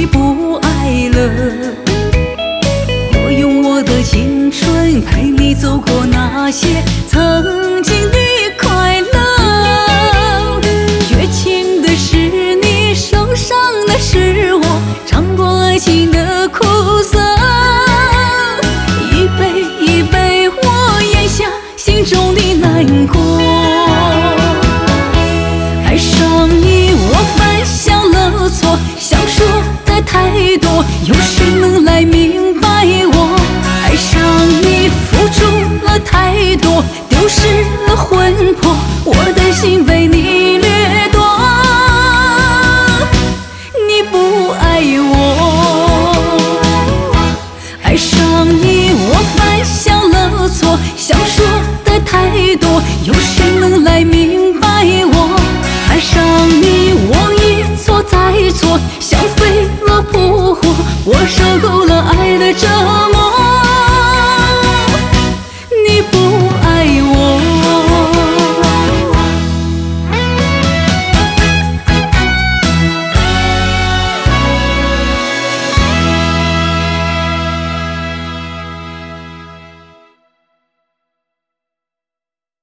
你不爱了。我用我的青春陪你走过那些曾经的快乐，绝情的是你，受伤的是我，尝过爱情的苦涩。一杯一杯我咽下心中的难过。爱上你我犯下了错，想说的太多，有谁能来明白我？爱上你付出了太多，丢失了魂魄，我的心被你掠夺。你不爱我，爱上你我犯下了错，想说的太多，有谁能来明白我？爱上你我一错再错，像飞蛾扑火，我受够了爱的折磨。